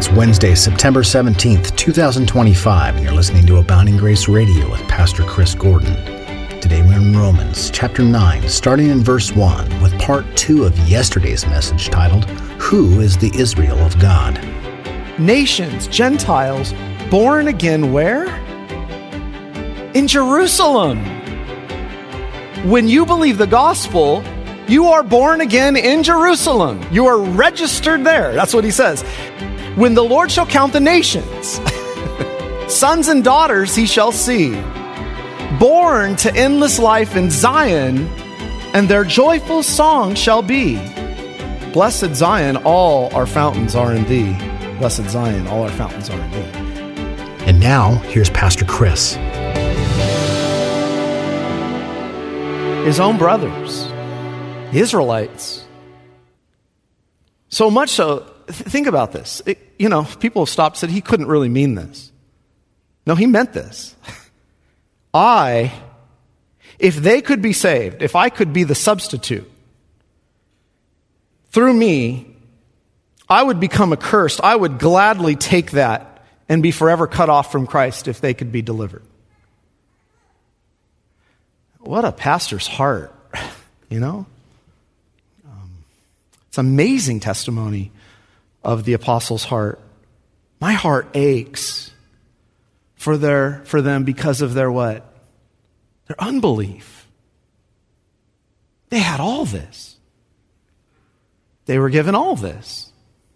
It's Wednesday, September 17th, 2025, and you're listening to Abounding Grace Radio with Pastor Chris Gordon. Today we're in Romans chapter 9, starting in verse 1, with part 2 of yesterday's message titled, Who is the Israel of God? Nations, Gentiles, born again where? In Jerusalem. When you believe the gospel, you are born again in Jerusalem. You are registered there. That's what he says. When the Lord shall count the nations, sons and daughters he shall see, born to endless life in Zion, and their joyful song shall be, Blessed Zion, all our fountains are in thee. Blessed Zion, all our fountains are in thee. And now, here's Pastor Chris. His own brothers, the Israelites. So much so, think about this. People have stopped and said he couldn't really mean this. No, he meant this. If they could be saved, if I could be the substitute, through me, I would become accursed. I would gladly take that and be forever cut off from Christ if they could be delivered. What a pastor's heart, It's amazing testimony of the apostles' heart. My heart aches for them because of their what? Their unbelief. They had all this. They were given all this.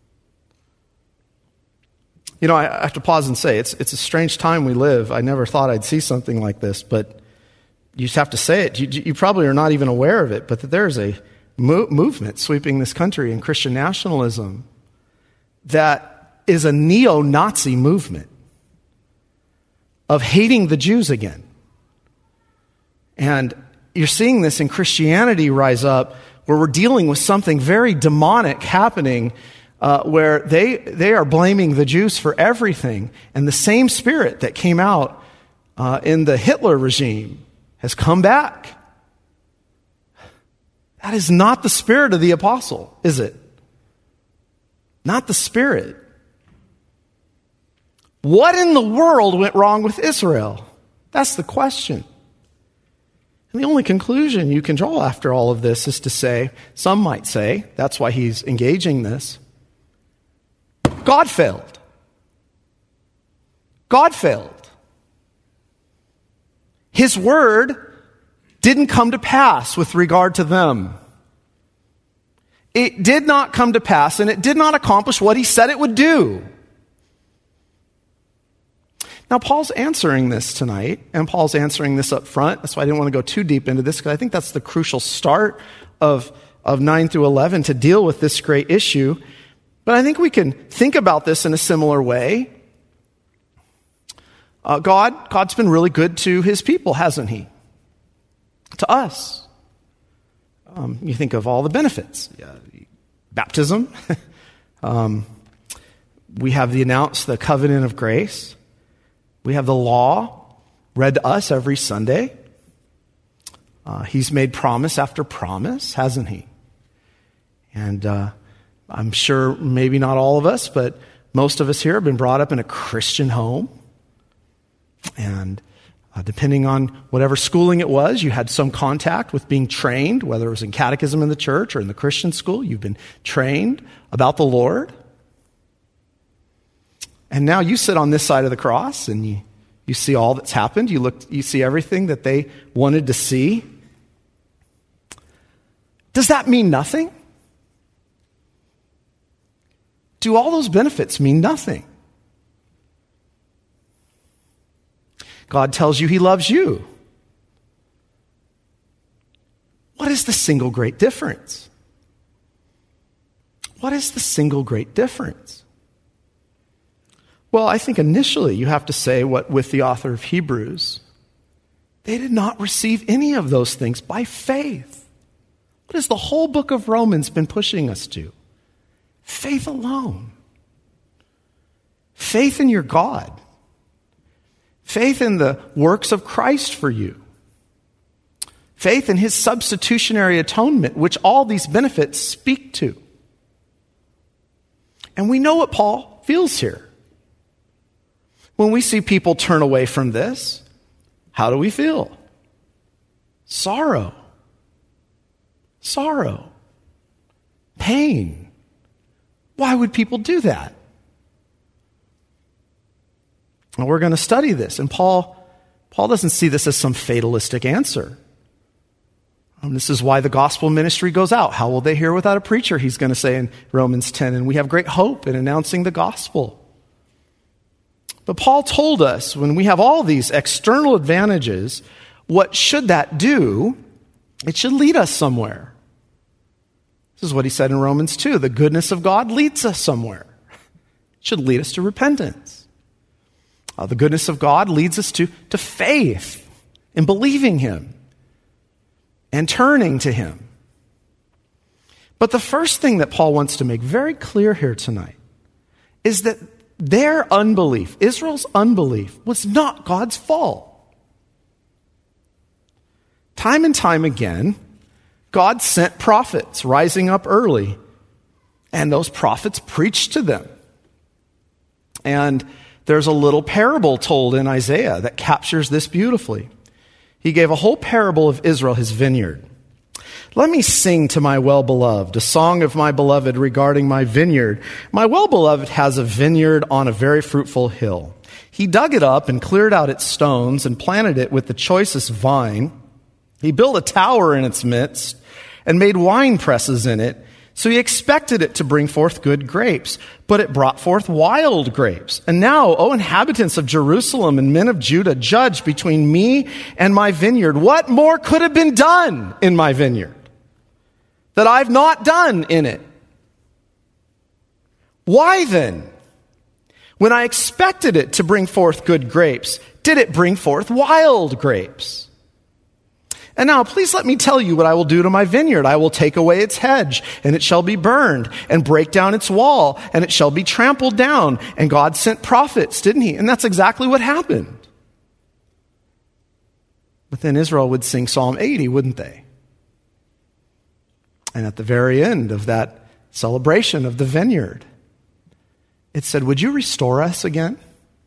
I have to pause and say, it's a strange time we live. I never thought I'd see something like this, but you just have to say it. You probably are not even aware of it, but that there's a movement sweeping this country in Christian nationalism that is a neo-Nazi movement of hating the Jews again. And you're seeing this in Christianity rise up, where we're dealing with something very demonic happening, where they are blaming the Jews for everything. And the same spirit that came out in the Hitler regime has come back. That is not the spirit of the apostle, is it? Not the spirit. What in the world went wrong with Israel? That's the question. And the only conclusion you can draw after all of this is to say, some might say, that's why he's engaging this, God failed. God failed. His word didn't come to pass with regard to them. It did not come to pass, and it did not accomplish what he said it would do. Now, Paul's answering this tonight, and Paul's answering this up front. That's why I didn't want to go too deep into this, because I think that's the crucial start of 9 through 11 to deal with this great issue. But I think we can think about this in a similar way. God's been really good to his people, hasn't he? To us. You think of all the benefits. Baptism. We have the covenant of grace. We have the law read to us every Sunday. He's made promise after promise, hasn't he? And I'm sure maybe not all of us, but most of us here have been brought up in a Christian home. And depending on whatever schooling it was, you had some contact with being trained, whether it was in catechism in the church or in the Christian school. You've been trained about the Lord. And now you sit on this side of the cross and you see all that's happened. You see everything that they wanted to see. Does that mean nothing? Do all those benefits mean nothing? God tells you he loves you. What is the single great difference? What is the single great difference? Well, I think initially you have to say what with the author of Hebrews. They did not receive any of those things by faith. What has the whole book of Romans been pushing us to? Faith alone. Faith in your God. Faith in the works of Christ for you. Faith in his substitutionary atonement, which all these benefits speak to. And we know what Paul feels here. When we see people turn away from this, how do we feel? Sorrow. Sorrow. Pain. Why would people do that? And we're going to study this. And Paul doesn't see this as some fatalistic answer. This is why the gospel ministry goes out. How will they hear without a preacher? He's going to say in Romans 10. And we have great hope in announcing the gospel. But Paul told us when we have all these external advantages, what should that do? It should lead us somewhere. This is what he said in Romans 2. The goodness of God leads us somewhere. It should lead us to repentance. The goodness of God leads us to faith in believing him and turning to him. But the first thing that Paul wants to make very clear here tonight is that their unbelief, Israel's unbelief, was not God's fault. Time and time again, God sent prophets rising up early, and those prophets preached to them. And there's a little parable told in Isaiah that captures this beautifully. He gave a whole parable of Israel, his vineyard. Let me sing to my well-beloved, a song of my beloved regarding my vineyard. My well-beloved has a vineyard on a very fruitful hill. He dug it up and cleared out its stones and planted it with the choicest vine. He built a tower in its midst and made wine presses in it. So he expected it to bring forth good grapes, but it brought forth wild grapes. And now, O inhabitants of Jerusalem and men of Judah, judge between me and my vineyard. What more could have been done in my vineyard that I've not done in it? Why then, when I expected it to bring forth good grapes, did it bring forth wild grapes? And now, please let me tell you what I will do to my vineyard. I will take away its hedge, and it shall be burned, and break down its wall, and it shall be trampled down. And God sent prophets, didn't he? And that's exactly what happened. But then Israel would sing Psalm 80, wouldn't they? And at the very end of that celebration of the vineyard, it said, would you restore us again?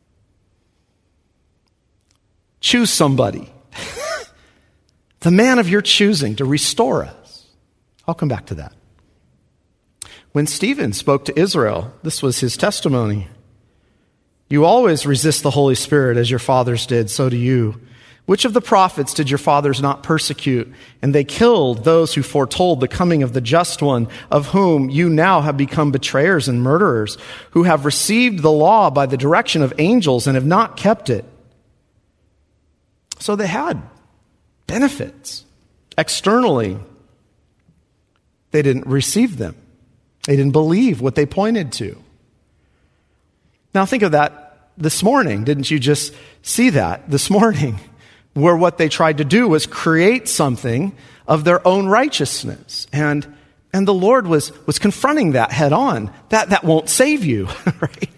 Choose somebody. The man of your choosing to restore us. I'll come back to that. When Stephen spoke to Israel, this was his testimony. You always resist the Holy Spirit as your fathers did, so do you. Which of the prophets did your fathers not persecute? And they killed those who foretold the coming of the just one, of whom you now have become betrayers and murderers, who have received the law by the direction of angels and have not kept it. So they had benefits. Externally, they didn't receive them. They didn't believe what they pointed to. Now think of that this morning. Didn't you just see that this morning? Where what they tried to do was create something of their own righteousness. And the Lord was confronting that head on. That won't save you, right?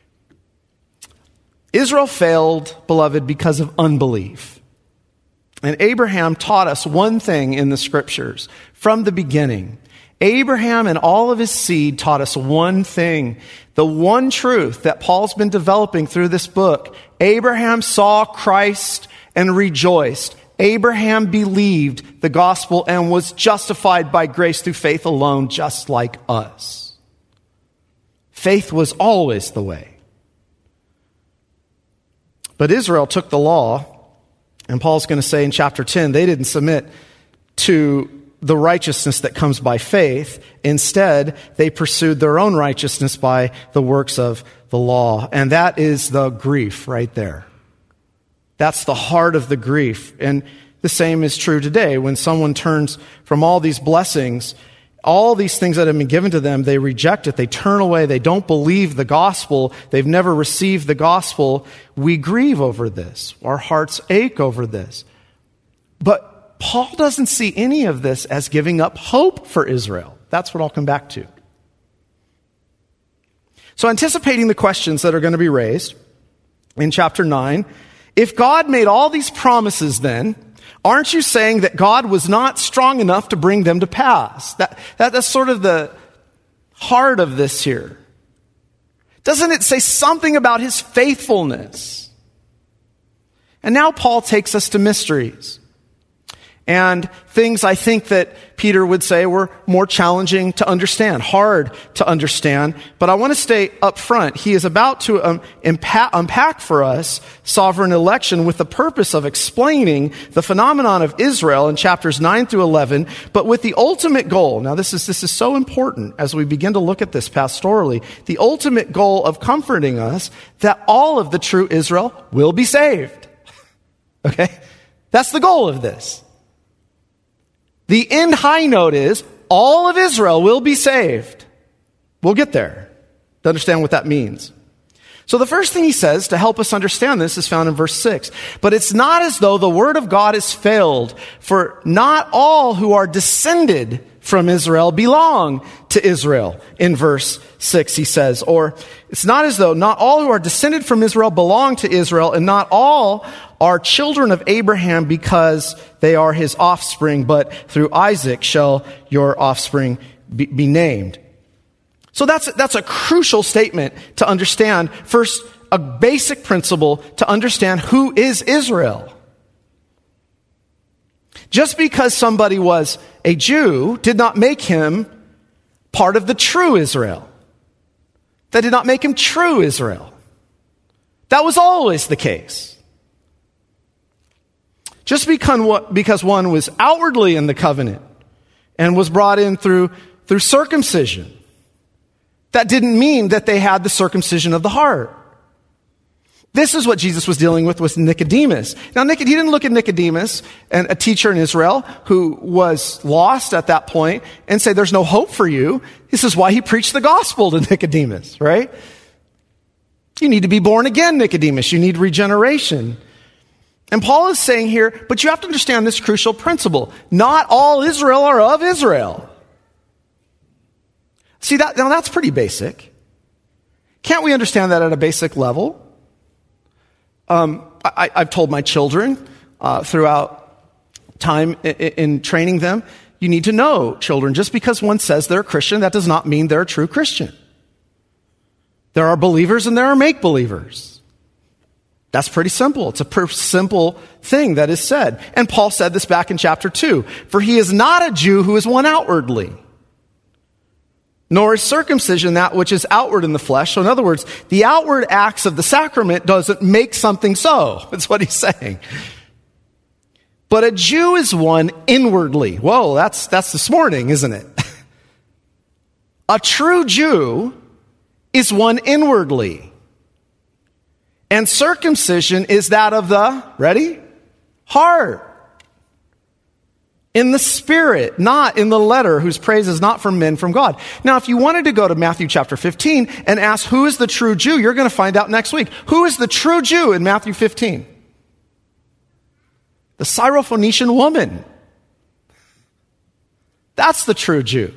Israel failed, beloved, because of unbelief. And Abraham taught us one thing in the scriptures from the beginning. Abraham and all of his seed taught us one thing. The one truth that Paul's been developing through this book. Abraham saw Christ and rejoiced. Abraham believed the gospel and was justified by grace through faith alone, just like us. Faith was always the way. But Israel took the law. And Paul's going to say in chapter 10, they didn't submit to the righteousness that comes by faith. Instead, they pursued their own righteousness by the works of the law. And that is the grief right there. That's the heart of the grief. And the same is true today. When someone turns from all these blessings, all these things that have been given to them, they reject it. They turn away. They don't believe the gospel. They've never received the gospel. We grieve over this. Our hearts ache over this. But Paul doesn't see any of this as giving up hope for Israel. That's what I'll come back to. So anticipating the questions that are going to be raised in chapter 9, if God made all these promises then, aren't you saying that God was not strong enough to bring them to pass? That's sort of the heart of this here. Doesn't it say something about his faithfulness? And now Paul takes us to mysteries. And things I think that Peter would say were more challenging to understand, hard to understand. But I want to stay up front. He is about to unpack for us sovereign election with the purpose of explaining the phenomenon of Israel in chapters 9 through 11, but with the ultimate goal. Now this is so important as we begin to look at this pastorally. The ultimate goal of comforting us that all of the true Israel will be saved. Okay? That's the goal of this. The end high note is all of Israel will be saved. We'll get there to understand what that means. So the first thing he says to help us understand this is found in verse 6. But it's not as though the word of God has failed, for not all who are descended from Israel belong to Israel. In verse 6 he says, or it's not as though not all who are descended from Israel belong to Israel, and not all are children of Abraham because they are his offspring, but through Isaac shall your offspring be named. So that's a crucial statement to understand. First, a basic principle to understand who is Israel. Just because somebody was a Jew did not make him part of the true Israel. That did not make him true Israel. That was always the case. Just because one was outwardly in the covenant and was brought in through circumcision, that didn't mean that they had the circumcision of the heart. This is what Jesus was dealing with Nicodemus. Now, he didn't look at Nicodemus, and a teacher in Israel who was lost at that point, and say, there's no hope for you. This is why he preached the gospel to Nicodemus, right? You need to be born again, Nicodemus. You need regeneration. And Paul is saying here, but you have to understand this crucial principle. Not all Israel are of Israel. See, now that's pretty basic. Can't we understand that at a basic level? I've told my children throughout time in training them, you need to know, children, just because one says they're a Christian, that does not mean they're a true Christian. There are believers and there are make-believers. That's pretty simple. It's a simple thing that is said. And Paul said this back in chapter 2. For he is not a Jew who is one outwardly, nor is circumcision that which is outward in the flesh. So in other words, the outward acts of the sacrament doesn't make something so. That's what he's saying. But a Jew is one inwardly. Whoa, that's this morning, isn't it? A true Jew is one inwardly. And circumcision is that of the, ready? Heart. In the spirit, not in the letter, whose praise is not from men, from God. Now, if you wanted to go to Matthew chapter 15 and ask who is the true Jew, you're going to find out next week. Who is the true Jew in Matthew 15? The Syrophoenician woman. That's the true Jew.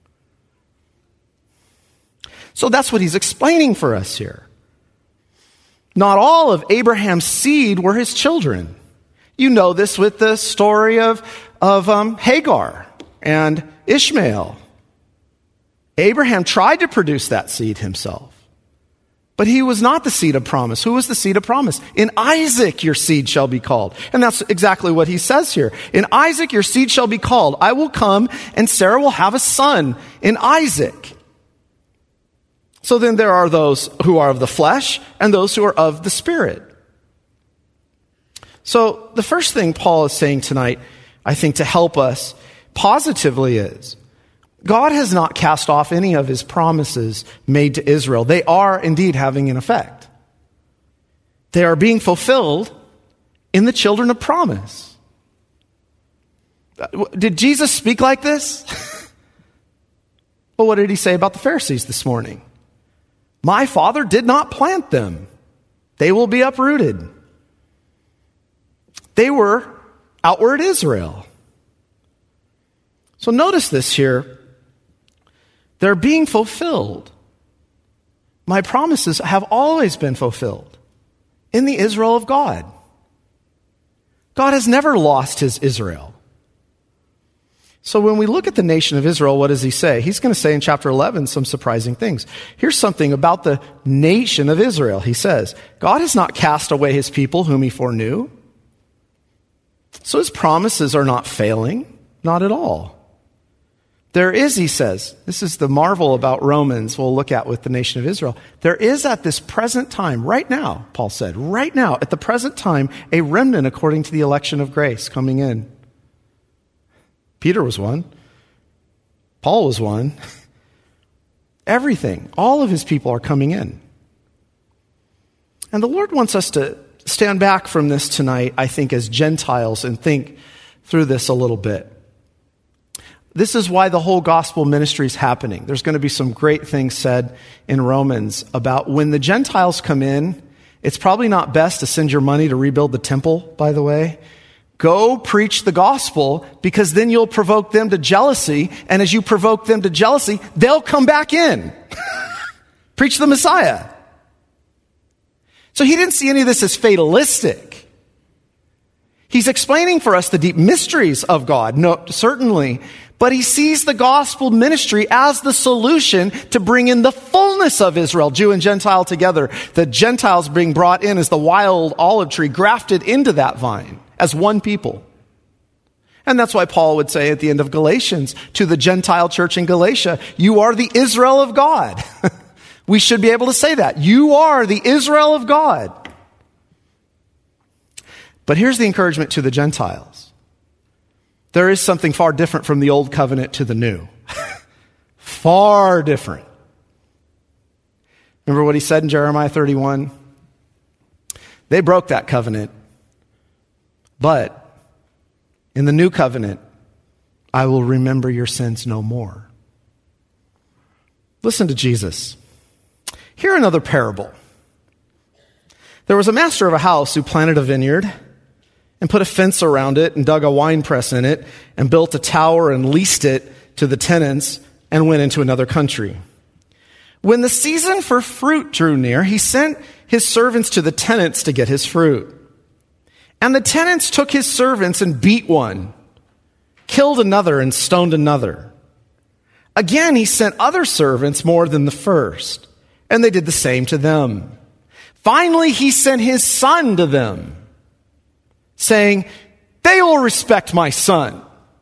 So that's what he's explaining for us here. Not all of Abraham's seed were his children. You know this with the story of Hagar and Ishmael. Abraham tried to produce that seed himself, but he was not the seed of promise. Who was the seed of promise? In Isaac your seed shall be called. And that's exactly what he says here. In Isaac your seed shall be called. I will come and Sarah will have a son in Isaac. So then there are those who are of the flesh and those who are of the spirit. So the first thing Paul is saying tonight, I think, to help us positively is God has not cast off any of his promises made to Israel. They are indeed having an effect. They are being fulfilled in the children of promise. Did Jesus speak like this? Well, what did he say about the Pharisees this morning? My Father did not plant them. They will be uprooted. They were outward Israel. So notice this here. They're being fulfilled. My promises have always been fulfilled in the Israel of God. God has never lost his Israel. So when we look at the nation of Israel, what does he say? He's going to say in chapter 11 some surprising things. Here's something about the nation of Israel. He says, God has not cast away his people whom he foreknew. So his promises are not failing, not at all. There is, he says, this is the marvel about Romans we'll look at with the nation of Israel. There is at this present time, right now, Paul said, right now, at the present time, a remnant according to the election of grace coming in. Peter was one. Paul was one. Everything, all of his people are coming in. And the Lord wants us to stand back from this tonight, I think, as Gentiles and think through this a little bit. This is why the whole gospel ministry is happening. There's going to be some great things said in Romans about when the Gentiles come in. It's probably not best to send your money to rebuild the temple, by the way. Go preach the gospel, because then you'll provoke them to jealousy. And as you provoke them to jealousy, they'll come back in. Preach the Messiah. So he didn't see any of this as fatalistic. He's explaining for us the deep mysteries of God, no, certainly. But he sees the gospel ministry as the solution to bring in the fullness of Israel, Jew and Gentile together. The Gentiles being brought in as the wild olive tree grafted into that vine as one people. And that's why Paul would say at the end of Galatians to the Gentile church in Galatia, you are the Israel of God. We should be able to say that. You are the Israel of God. But here's the encouragement to the Gentiles. There is something far different from the old covenant to the new. Far different. Remember what he said in Jeremiah 31? They broke that covenant. But in the new covenant, I will remember your sins no more. Listen to Jesus. Hear another parable. There was a master of a house who planted a vineyard and put a fence around it and dug a wine press in it and built a tower and leased it to the tenants and went into another country. When the season for fruit drew near, he sent his servants to the tenants to get his fruit. And the tenants took his servants and beat one, killed another, and stoned another. Again, he sent other servants more than the first, and they did the same to them. Finally, he sent his son to them, saying, they will respect my son.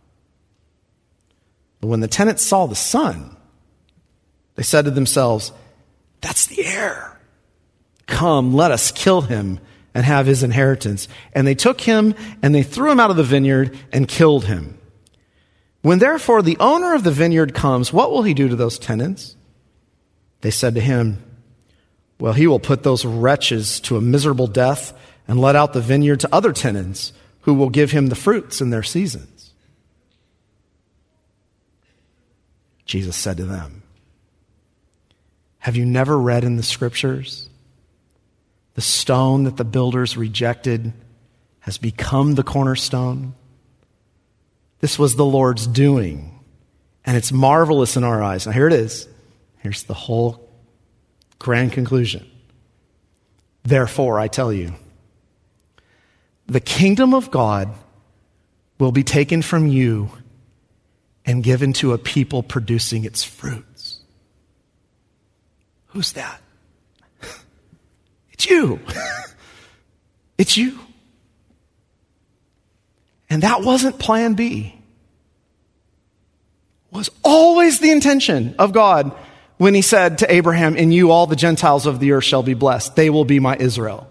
But when the tenants saw the son, they said to themselves, that's the heir. Come, let us kill him and have his inheritance. And they took him and they threw him out of the vineyard and killed him. When therefore the owner of the vineyard comes, what will he do to those tenants? They said to him, well, he will put those wretches to a miserable death and let out the vineyard to other tenants who will give him the fruits in their seasons. Jesus said to them, have you never read in the scriptures, the stone that the builders rejected has become the cornerstone? This was the Lord's doing, and it's marvelous in our eyes. Now here it is. Here's the whole grand conclusion. Therefore, I tell you, the kingdom of God will be taken from you and given to a people producing its fruits. Who's that? It's you. It's you. And that wasn't plan B. It was always the intention of God when he said to Abraham, in you all the Gentiles of the earth shall be blessed. They will be my Israel.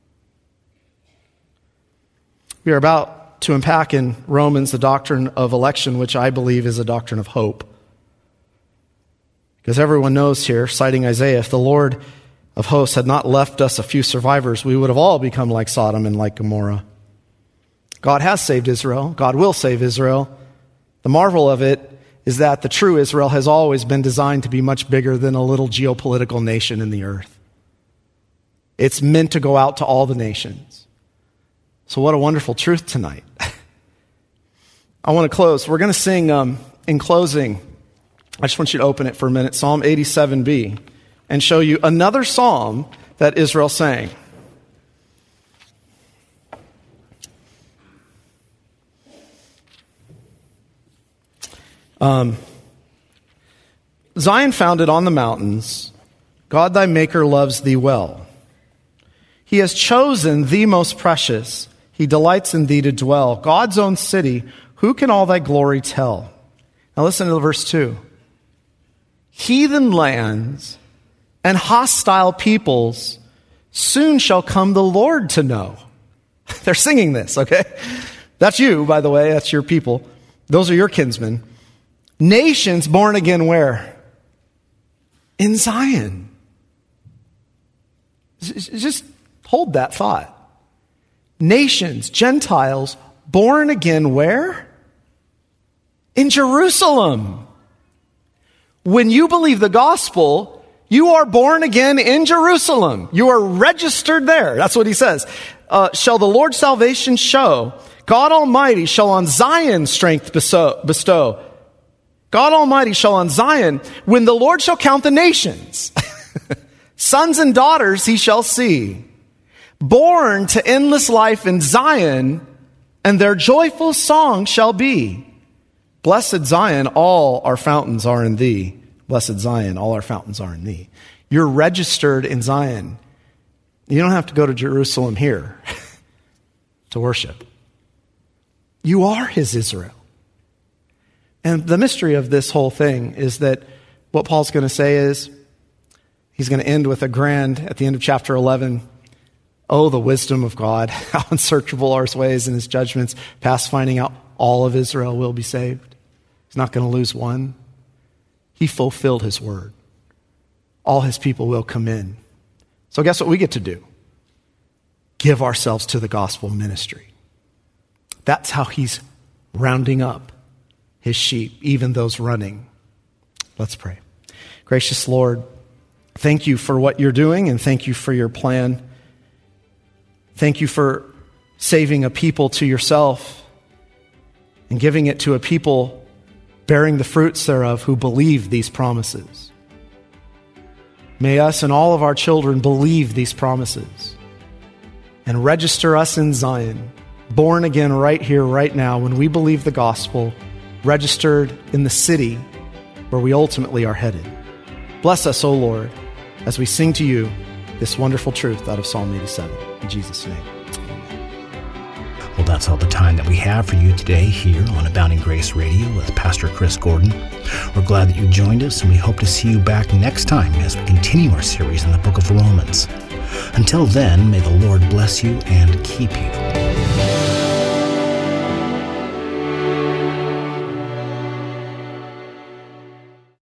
We are about to unpack in Romans the doctrine of election, which I believe is a doctrine of hope. Because everyone knows here, citing Isaiah, if the Lord of hosts had not left us a few survivors, we would have all become like Sodom and like Gomorrah. God has saved Israel. God will save Israel. The marvel of it is that the true Israel has always been designed to be much bigger than a little geopolitical nation in the earth. It's meant to go out to all the nations. So what a wonderful truth tonight. I want to close. We're going to sing, in closing, I just want you to open it for a minute, Psalm 87b, and show you another psalm that Israel sang. Zion founded on the mountains, God thy maker loves thee well. He has chosen thee most precious. He delights in thee to dwell. God's own city, who can all thy glory tell? Now listen to verse 2. Heathen lands and hostile peoples soon shall come the Lord to know. They're singing this, okay? That's you, by the way. That's your people. Those are your kinsmen. Nations born again where? In Zion. Just hold that thought. Nations, Gentiles, born again where? In Jerusalem. When you believe the gospel, you are born again in Jerusalem. You are registered there. That's what he says. Shall the Lord's salvation show? God Almighty shall on Zion strength bestow. God Almighty shall on Zion, when the Lord shall count the nations. Sons and daughters he shall see. Born to endless life in Zion, and their joyful song shall be. Blessed Zion, all our fountains are in thee. Blessed Zion, all our fountains are in thee. You're registered in Zion. You don't have to go to Jerusalem here to worship. You are his Israel. And the mystery of this whole thing is that what Paul's going to say is, he's going to end with a grand, at the end of chapter 11, oh, the wisdom of God, how unsearchable are his ways and his judgments, past finding out all of Israel will be saved. He's not going to lose one. He fulfilled his word. All his people will come in. So guess what we get to do? Give ourselves to the gospel ministry. That's how he's rounding up his sheep, even those running. Let's pray. Gracious Lord, thank you for what you're doing, and thank you for your plan. Thank you for saving a people to yourself and giving it to a people bearing the fruits thereof who believe these promises. May us and all of our children believe these promises and register us in Zion, born again right here, right now, when we believe the gospel, registered in the city where we ultimately are headed. Bless us, O Lord, as we sing to you this wonderful truth out of Psalm 87. In Jesus' name, amen. Well, that's all the time that we have for you today here on Abounding Grace Radio with Pastor Chris Gordon. We're glad that you joined us, and we hope to see you back next time as we continue our series in the book of Romans. Until then, may the Lord bless you and keep you.